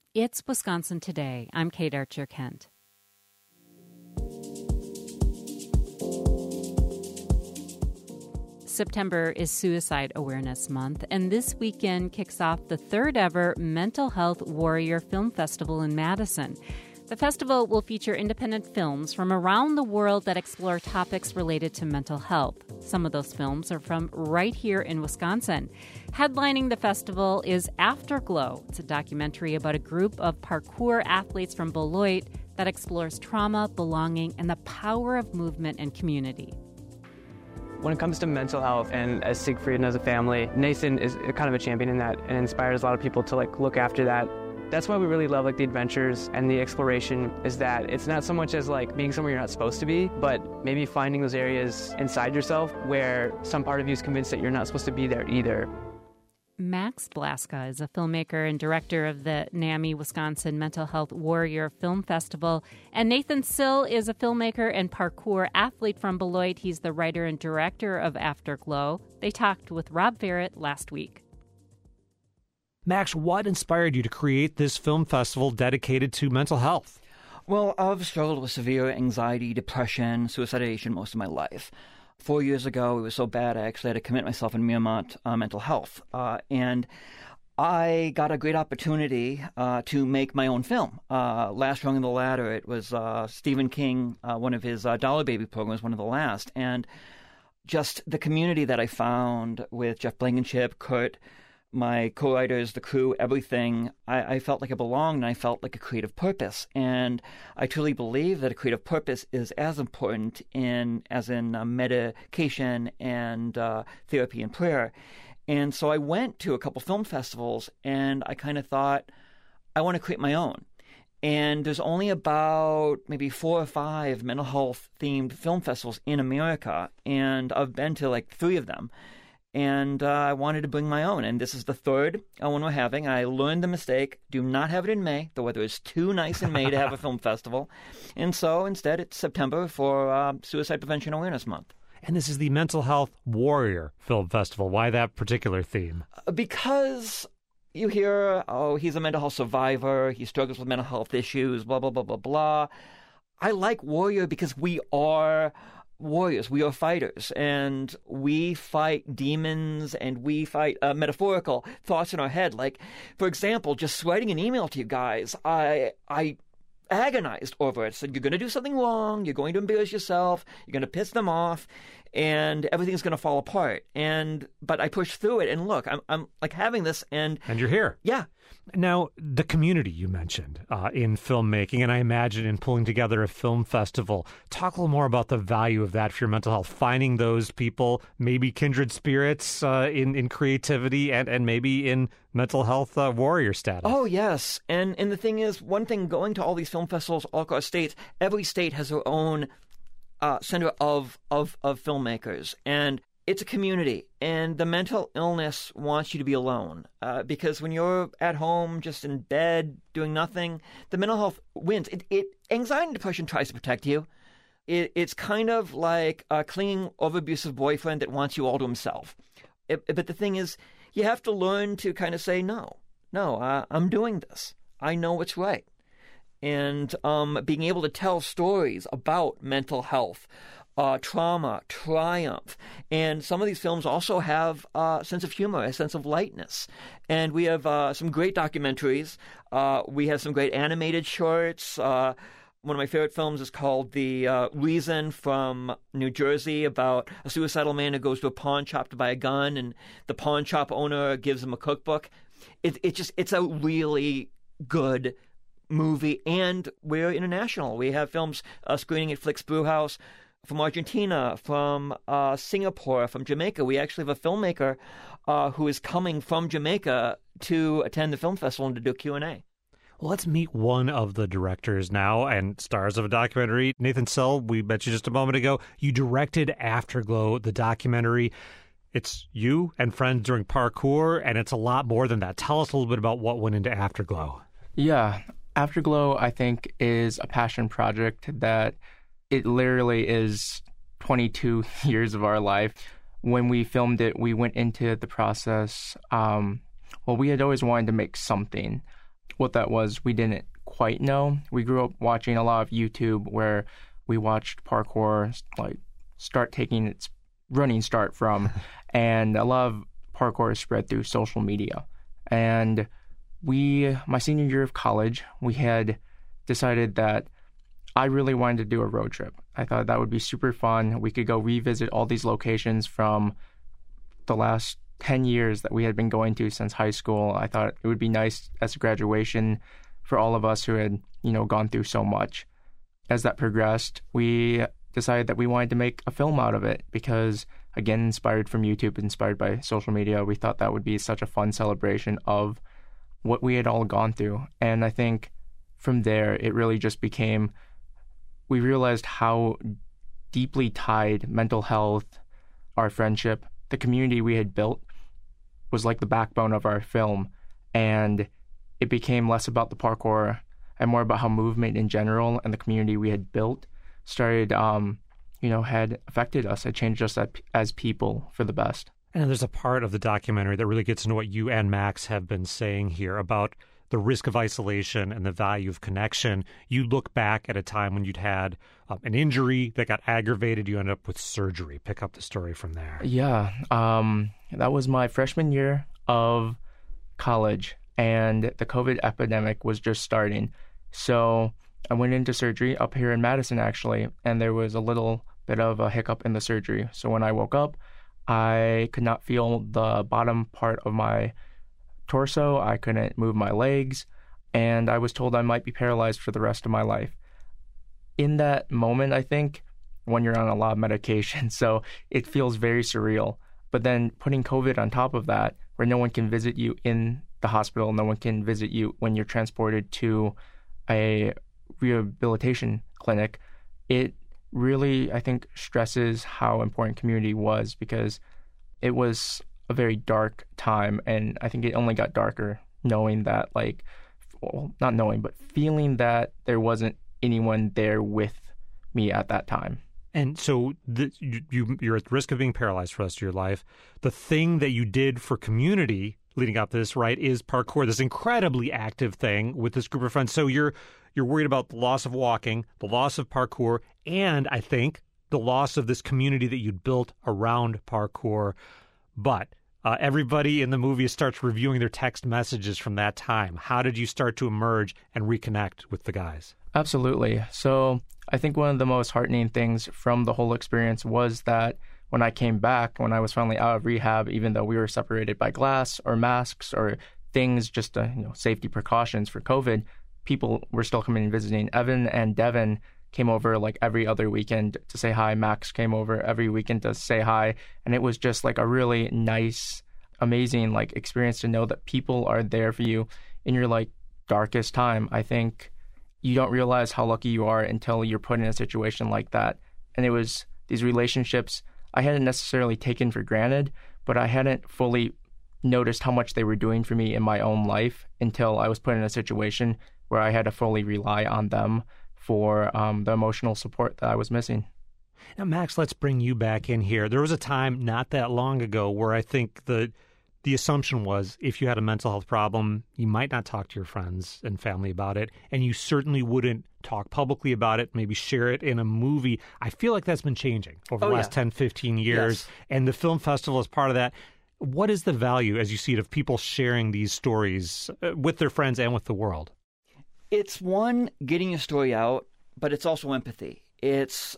It's Wisconsin Today. I'm Kate Archer-Kent. September is Suicide Awareness Month, and this weekend kicks off the third ever Mental Health Warrior Film Festival in Madison. The festival will feature independent films from around the world that explore topics related to mental health. Some of those films are from right here in Wisconsin. Headlining the festival is Afterglow. It's a documentary about a group of parkour athletes from Beloit that explores trauma, belonging, and the power of movement and community. When it comes to mental health and as Siegfried and as a family, Nathan is kind of a champion in that and inspires a lot of people to look after that. That's why we really love the adventures and the exploration, is that it's not so much as being somewhere you're not supposed to be, but maybe finding those areas inside yourself where some part of you is convinced that you're not supposed to be there either. Max Blaska is a filmmaker and director of the NAMI Wisconsin Mental Health Warrior Film Festival. And Nathan Sill is a filmmaker and parkour athlete from Beloit. He's the writer and director of Afterglow. They talked with Rob Barrett last week. Max, what inspired you to create this film festival dedicated to mental health? Well, I've struggled with severe anxiety, depression, suicidation most of my life. 4 years ago, it was so bad I actually had to commit myself in Miramont mental health. And I got a great opportunity to make my own film. Last Rung in the Ladder, it was Stephen King, one of his Dollar Baby programs, one of the last. And just the community that I found with Jeff Blankenship, Kurt, my co-writers, the crew, everything, I felt like I belonged, and I felt like a creative purpose. And I truly believe that a creative purpose is as important as in medication and therapy and prayer. And so I went to a couple film festivals, and I kind of thought, I want to create my own. And there's only about maybe 4 or 5 mental health-themed film festivals in America, and I've been to 3 of them. And I wanted to bring my own. And this is the third one we're having. I learned the mistake. Do not have it in May. The weather is too nice in May to have a film festival. And so instead it's September for Suicide Prevention Awareness Month. And this is the Mental Health Warrior Film Festival. Why that particular theme? Because you hear, he's a mental health survivor. He struggles with mental health issues, blah, blah, blah, blah, blah. I like warrior because we are warriors. We are fighters, and we fight demons, and we fight metaphorical thoughts in our head. For example, just writing an email to you guys, I agonized over it. Said, you're going to do something wrong, you're going to embarrass yourself, you're going to piss them off, and everything's going to fall apart. But I pushed through it, and look, I'm having this, and you're here. Yeah. Now, the community you mentioned in filmmaking, and I imagine in pulling together a film festival, talk a little more about the value of that for your mental health, finding those people, maybe kindred spirits in creativity and maybe in mental health warrior status. Oh, yes. And the thing is, one thing, going to all these film festivals all across states, every state has their own center of filmmakers. And it's a community, and the mental illness wants you to be alone because when you're at home, just in bed, doing nothing, the mental health wins. Anxiety and depression tries to protect you. It's kind of like a clinging, over-abusive boyfriend that wants you all to himself. But the thing is, you have to learn to kind of say, no, I'm doing this. I know what's right. And being able to tell stories about mental health, trauma, triumph. And some of these films also have a sense of humor, a sense of lightness. And we have some great documentaries. We have some great animated shorts. One of my favorite films is called The Reason from New Jersey, about a suicidal man who goes to a pawn shop to buy a gun, and the pawn shop owner gives him a cookbook. It's a really good movie, and we're international. We have films screening at Flix Brewhouse from Argentina, from Singapore, from Jamaica. We actually have a filmmaker who is coming from Jamaica to attend the film festival and to do Q&A. Well, let's meet one of the directors now and stars of a documentary. Nathan Sill, we mentioned just a moment ago, you directed Afterglow, the documentary. It's you and friends doing parkour, and it's a lot more than that. Tell us a little bit about what went into Afterglow. Yeah, Afterglow, I think, is a passion project that it literally is 22 years of our life. When we filmed it, we went into the process, we had always wanted to make something. what that was, we didn't quite know. We grew up watching a lot of YouTube where we watched parkour like start taking its running start from, and a lot of parkour is spread through social media. And my senior year of college, we had decided that I really wanted to do a road trip. I thought that would be super fun. We could go revisit all these locations from the last 10 years that we had been going to since high school. I thought it would be nice as a graduation for all of us who had, gone through so much. As that progressed, we decided that we wanted to make a film out of it because, again, inspired from YouTube, inspired by social media, we thought that would be such a fun celebration of what we had all gone through. And I think from there, it really just became, we realized how deeply tied mental health, our friendship, the community we had built was like the backbone of our film. And it became less about the parkour and more about how movement in general and the community we had built started, had affected us. It changed us as people for the best. And there's a part of the documentary that really gets into what you and Max have been saying here about the risk of isolation and the value of connection. You look back at a time when you'd had an injury that got aggravated. You ended up with surgery. Pick up the story from there. Yeah. That was my freshman year of college, and the COVID epidemic was just starting. So I went into surgery up here in Madison, actually, and there was a little bit of a hiccup in the surgery. So when I woke up, I could not feel the bottom part of my torso. I couldn't move my legs, and I was told I might be paralyzed for the rest of my life. In that moment, I think, when you're on a lot of medication, so it feels very surreal. But then putting COVID on top of that, where no one can visit you in the hospital, no one can visit you when you're transported to a rehabilitation clinic, it really, I think, stresses how important community was, because it was a very dark time, and I think it only got darker knowing that, not knowing, but feeling that there wasn't anyone there with me at that time. And so you're at risk of being paralyzed for the rest of your life. The thing that you did for community leading up to this, right, is parkour, this incredibly active thing with this group of friends. So you're worried about the loss of walking, the loss of parkour, and I think the loss of this community that you'd built around parkour. But everybody in the movie starts reviewing their text messages from that time. How did you start to emerge and reconnect with the guys? Absolutely. So I think one of the most heartening things from the whole experience was that when I came back, when I was finally out of rehab, even though we were separated by glass or masks or things, just safety precautions for COVID, people were still coming and visiting. Evan and Devin came over every other weekend to say hi. Max came over every weekend to say hi. And it was just a really nice, amazing experience to know that people are there for you in your darkest time. I think you don't realize how lucky you are until you're put in a situation like that. And it was these relationships I hadn't necessarily taken for granted, but I hadn't fully noticed how much they were doing for me in my own life until I was put in a situation where I had to fully rely on them for the emotional support that I was missing. Now, Max, let's bring you back in here. There was a time not that long ago where I think the assumption was if you had a mental health problem, you might not talk to your friends and family about it, and you certainly wouldn't talk publicly about it, maybe share it in a movie. I feel like that's been changing over the last 10, 15 years, yes. And the film festival is part of that. What is the value, as you see it, of people sharing these stories with their friends and with the world? It's one, getting your story out, but it's also empathy. It's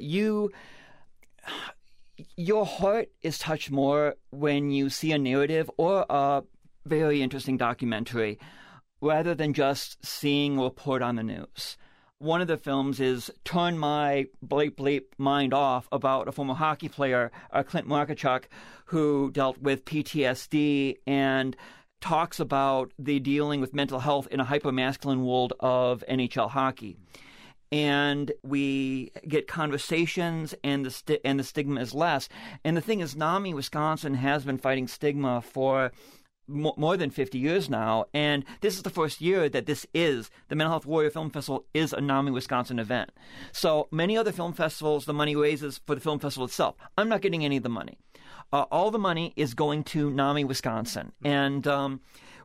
your heart is touched more when you see a narrative or a very interesting documentary rather than just seeing a report on the news. One of the films is Turn My Bleep Bleep Mind Off, about a former hockey player, Clint Markichuk, who dealt with PTSD and talks about the dealing with mental health in a hyper-masculine world of NHL hockey. And we get conversations, and the stigma is less. And the thing is, NAMI Wisconsin has been fighting stigma for more than 50 years now, and this is the first year that the Mental Health Warrior Film Festival is a NAMI Wisconsin event. So many other film festivals, the money raises for the film festival itself. I'm not getting any of the money. All the money is going to NAMI Wisconsin, and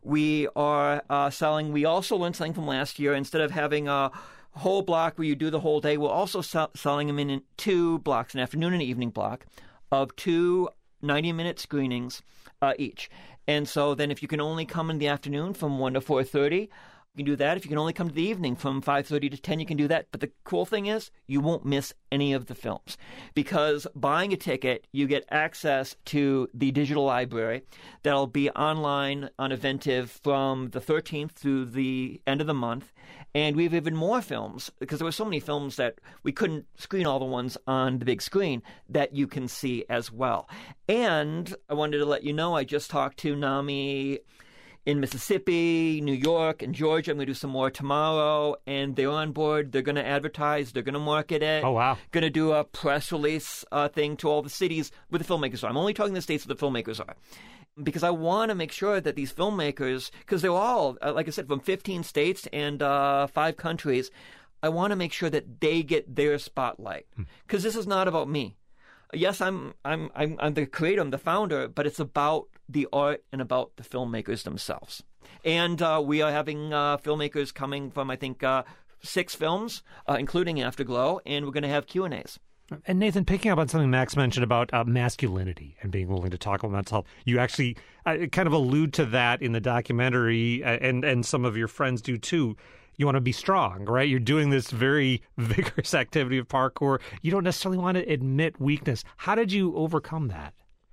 We are selling. We also learned something from last year. Instead of having a whole block where you do the whole day, we're also selling them in 2 blocks, an afternoon and evening block, of 2 90-minute screenings each. And so then if you can only come in the afternoon from 1 to 4:30, you can do that. If you can only come to the evening from 5:30 to 10, you can do that. But the cool thing is you won't miss any of the films, because buying a ticket, you get access to the digital library that'll be online on Eventive from the 13th through the end of the month. And we have even more films, because there were so many films that we couldn't screen all the ones on the big screen, that you can see as well. And I wanted to let you know, I just talked to NAMI in Mississippi, New York, and Georgia. I'm going to do some more tomorrow, and they're on board. They're going to advertise. They're going to market it. Oh, wow. Going to do a press release thing to all the cities where the filmmakers are. I'm only talking the states where the filmmakers are, because I want to make sure that these filmmakers, because they're all, like I said, from 15 states and 5 countries, I want to make sure that they get their spotlight, because this is not about me. Yes, I'm the creator, I'm the founder, but it's about the art and about the filmmakers themselves. And we are having filmmakers coming from, I think, 6 films, including Afterglow, and we're going to have Q&As. And Nathan, picking up on something Max mentioned about masculinity and being willing to talk about mental health, you actually kind of allude to that in the documentary, and some of your friends do too. You want to be strong, right? You're doing this very vigorous activity of parkour. You don't necessarily want to admit weakness. How did you overcome that?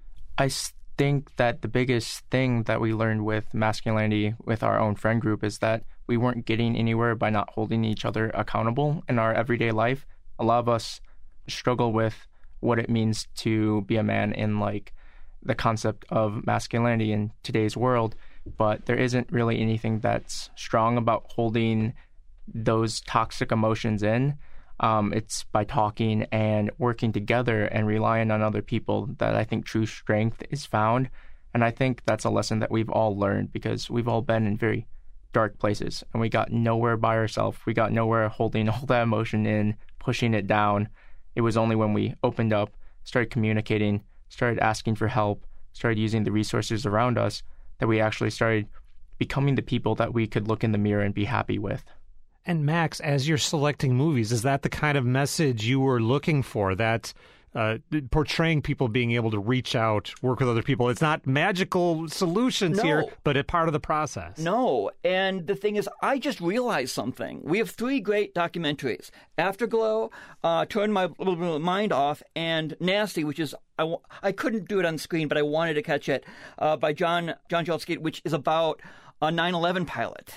I think that the biggest thing that we learned with masculinity with our own friend group is that we weren't getting anywhere by not holding each other accountable in our everyday life. A lot of us struggle with what it means to be a man in like the concept of masculinity in today's world, but there isn't really anything that's strong about holding those toxic emotions in. It's by talking and working together and relying on other people that I think true strength is found. And I think that's a lesson that we've all learned, because we've all been in very dark places and we got nowhere by ourselves. We got nowhere holding all that emotion in, pushing it down. It was only when we opened up, started communicating, started asking for help, started using the resources around us, that we actually started becoming the people that we could look in the mirror and be happy with. And Max, as you're selecting movies, is that the kind of message you were looking for, that portraying people being able to reach out, work with other people? It's not magical solutions here, but a part of the process. No, and the thing is, I just realized something. We have 3 great documentaries. Afterglow, Turn My Little Mind Off, and Nasty, which is, I couldn't do it on screen, but I wanted to catch it, by John Jolsky, which is about a 9/11 pilot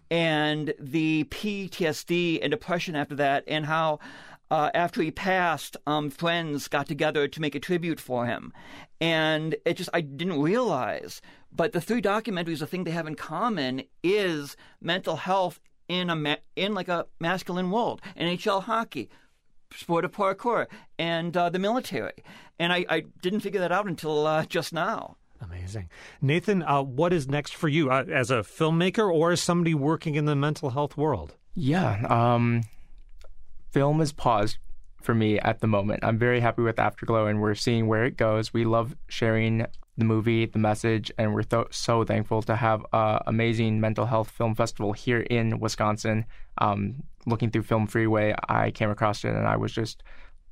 and the PTSD and depression after that, and how after he passed, friends got together to make a tribute for him. And it just, I didn't realize. But the 3 documentaries, the thing they have in common is mental health in like a masculine world. NHL hockey, sport of parkour, and the military. And I didn't figure that out until just now. Amazing. Nathan, what is next for you as a filmmaker or as somebody working in the mental health world? Yeah, film is paused for me at the moment. I'm very happy with Afterglow, and we're seeing where it goes. We love sharing the movie, the message, and we're so thankful to have an amazing mental health film festival here in Wisconsin. Looking through Film Freeway, I came across it, and I was just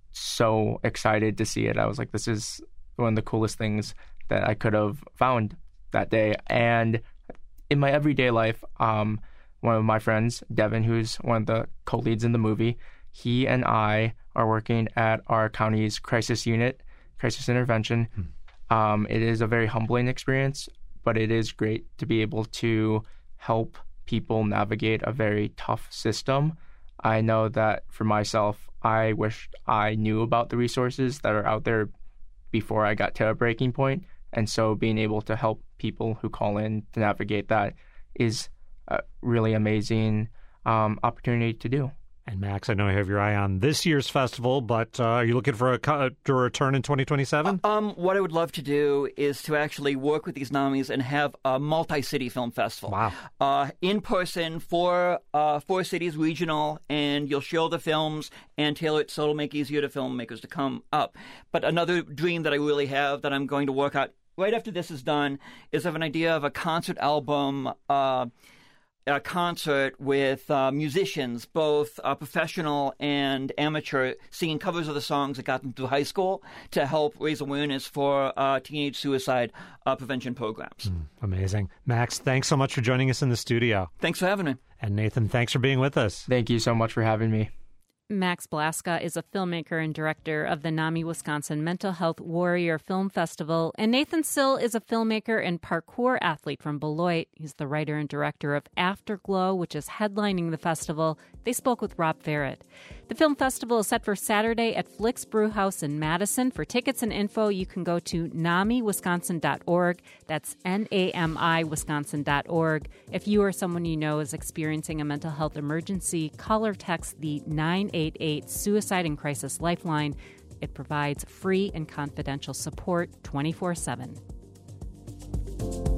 so excited to see it. I was like, this is one of the coolest things that I could have found that day. And in my everyday life, one of my friends, Devin, who's one of the co-leads in the movie, he and I are working at our county's crisis unit, crisis intervention. It is a very humbling experience, but it is great to be able to help people navigate a very tough system. I know that for myself, I wished I knew about the resources that are out there before I got to a breaking point. And so being able to help people who call in to navigate that is a really amazing opportunity to do. And Max, I know you have your eye on this year's festival, but are you looking for a return in 2027? What I would love to do is to actually work with these NAMIs and have a multi-city film festival. Wow. In person for 4 cities, regional, and you'll show the films and tailor it so it'll make it easier to filmmakers to come up. But another dream that I really have that I'm going to work out right after this is done, is I have an idea of a concert album, a concert with musicians, both professional and amateur, singing covers of the songs that got them through high school to help raise awareness for teenage suicide prevention programs. Amazing. Max, thanks so much for joining us in the studio. Thanks for having me. And Nathan, thanks for being with us. Thank you so much for having me. Max Blaska is a filmmaker and director of the NAMI Wisconsin Mental Health Warrior Film Festival, and Nathan Sill is a filmmaker and parkour athlete from Beloit. He's the writer and director of Afterglow, which is headlining the festival. They spoke with Rob Farrett. The film festival is set for Saturday at Flick's Brewhouse in Madison. For tickets and info, you can go to namiwisconsin.org. That's NAMI Wisconsin.org. If you or someone you know is experiencing a mental health emergency, call or text the 988 Suicide and Crisis Lifeline. It provides free and confidential support 24/7.